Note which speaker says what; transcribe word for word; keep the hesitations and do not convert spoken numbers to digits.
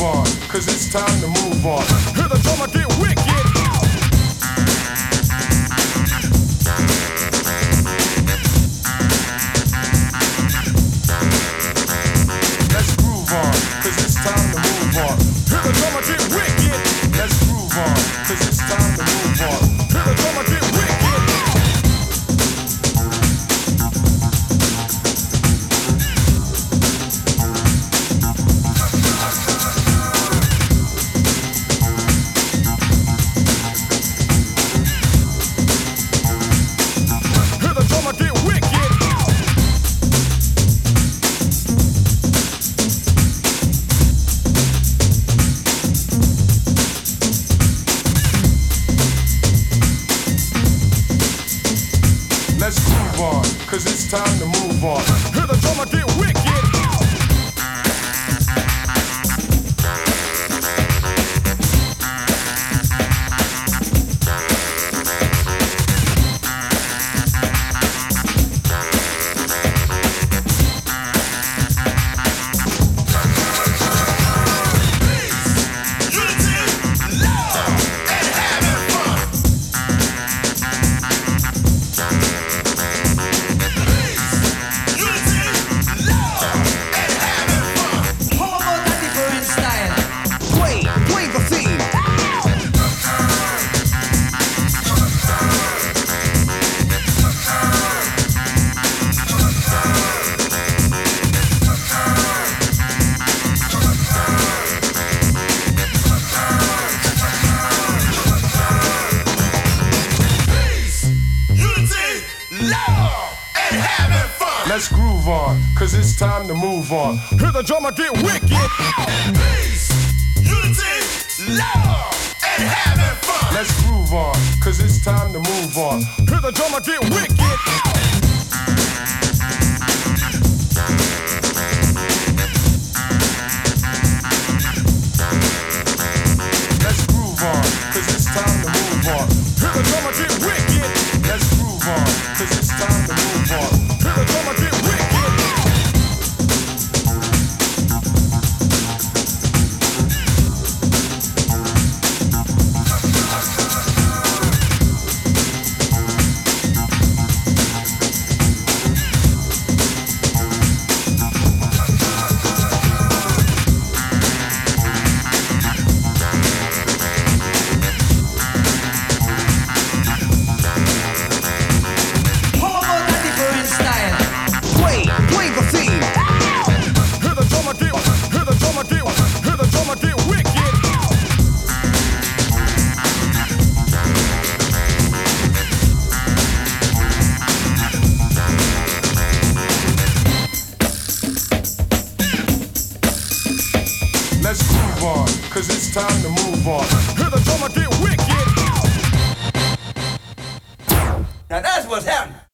Speaker 1: on, cause it's time to move on. Hear the drummer get wicked. Let's groove on, cause it's time to move on. Hear the drummer get wicked. Let's groove on, cause it's time to move on. Hear the drummer get wicked. Let's groove on, cause it's time to move on. Hear the drummer get wicked. Let's groove on, cause it's time to move on. Hear the drummer get wicked. Peace, unity, love, and having fun. Let's groove on, cause it's time to move on. Hear the drummer get wicked. Let's groove on, cause it's time to move on. Hear the drummer get wicked. Let's groove on, cause it's time to move on. Hear the drummer get wicked. Let's groove on, cause it's time to move on. Hear the drummer get wicked.
Speaker 2: Now that's what's happening.